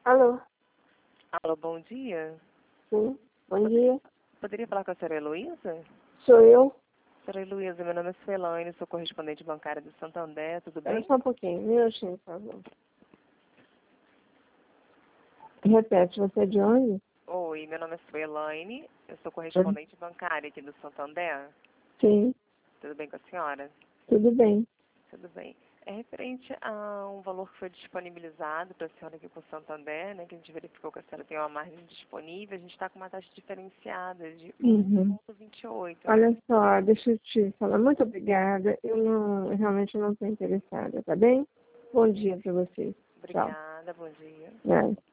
Alô? Alô, bom dia. Sim, bom dia. Poderia falar com a senhora Heloísa? Sou eu. Senhora Heloísa, meu nome é Suelaine, sou correspondente bancária do Santander, tudo Espera bem? só um pouquinho, um minutinho, por favor. Repete, você é de onde? Oi, meu nome é Suelaine, eu sou correspondente bancária aqui do Santander. Sim, Tudo bem com a senhora? tudo bem. Tudo bem. É referente a um valor que foi disponibilizado para a senhora aqui com o Santander, né, que a gente verificou que a senhora tem uma margem disponível, a gente está com uma taxa diferenciada de Uhum. 1,28. Olha só, deixa eu te falar, muito obrigada. Eu realmente não estou interessada, tá bem? Bom dia para vocês. Tchau. Obrigada, bom dia. Nada.